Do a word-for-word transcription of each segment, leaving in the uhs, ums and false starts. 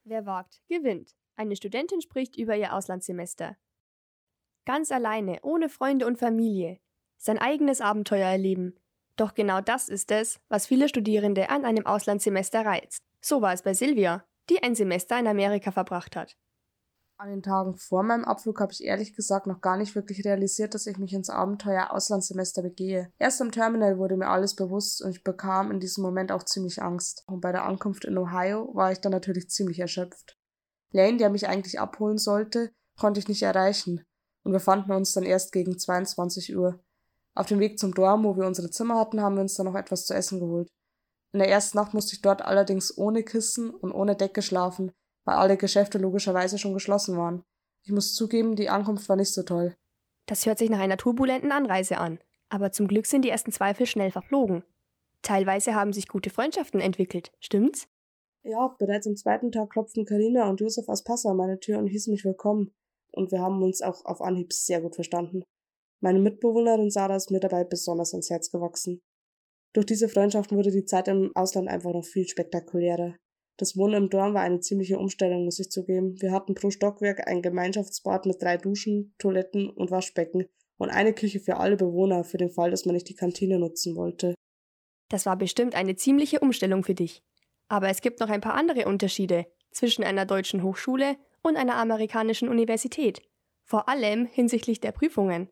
Wer wagt, gewinnt. Eine Studentin spricht über ihr Auslandssemester. Ganz alleine, ohne Freunde und Familie. Sein eigenes Abenteuer erleben. Doch genau das ist es, was viele Studierende an einem Auslandssemester reizt. So war es bei Silvia, die ein Semester in Amerika verbracht hat. An den Tagen vor meinem Abflug habe ich ehrlich gesagt noch gar nicht wirklich realisiert, dass ich mich ins Abenteuer Auslandssemester begehe. Erst am Terminal wurde mir alles bewusst und ich bekam in diesem Moment auch ziemlich Angst. Und bei der Ankunft in Ohio war ich dann natürlich ziemlich erschöpft. Lane, der mich eigentlich abholen sollte, konnte ich nicht erreichen und wir fanden uns dann erst gegen zweiundzwanzig Uhr. Auf dem Weg zum Dorm, wo wir unsere Zimmer hatten, haben wir uns dann noch etwas zu essen geholt. In der ersten Nacht musste ich dort allerdings ohne Kissen und ohne Decke schlafen, weil alle Geschäfte logischerweise schon geschlossen waren. Ich muss zugeben, die Ankunft war nicht so toll. Das hört sich nach einer turbulenten Anreise an, aber zum Glück sind die ersten Zweifel schnell verflogen. Teilweise haben sich gute Freundschaften entwickelt, stimmt's? Ja, bereits am zweiten Tag klopften Karina und Josef aus Passau an meine Tür und hießen mich willkommen. Und wir haben uns auch auf Anhieb sehr gut verstanden. Meine Mitbewohnerin Sarah ist mir dabei besonders ans Herz gewachsen. Durch diese Freundschaft wurde die Zeit im Ausland einfach noch viel spektakulärer. Das Wohnen im Dorm war eine ziemliche Umstellung, muss ich zugeben. Wir hatten pro Stockwerk ein Gemeinschaftsbad mit drei Duschen, Toiletten und Waschbecken und eine Küche für alle Bewohner, für den Fall, dass man nicht die Kantine nutzen wollte. Das war bestimmt eine ziemliche Umstellung für dich. Aber es gibt noch ein paar andere Unterschiede zwischen einer deutschen Hochschule und einer amerikanischen Universität. Vor allem hinsichtlich der Prüfungen.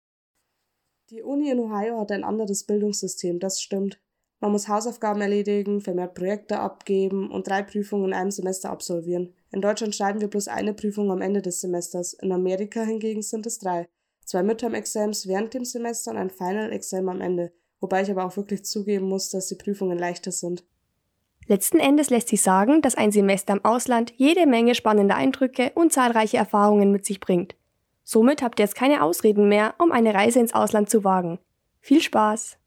Die Uni in Ohio hat ein anderes Bildungssystem, das stimmt. Man muss Hausaufgaben erledigen, vermehrt Projekte abgeben und drei Prüfungen in einem Semester absolvieren. In Deutschland schreiben wir bloß eine Prüfung am Ende des Semesters, in Amerika hingegen sind es drei. Zwei Midterm-Exams während dem Semester und ein Final-Exam am Ende, wobei ich aber auch wirklich zugeben muss, dass die Prüfungen leichter sind. Letzten Endes lässt sich sagen, dass ein Semester im Ausland jede Menge spannender Eindrücke und zahlreiche Erfahrungen mit sich bringt. Somit habt ihr jetzt keine Ausreden mehr, um eine Reise ins Ausland zu wagen. Viel Spaß!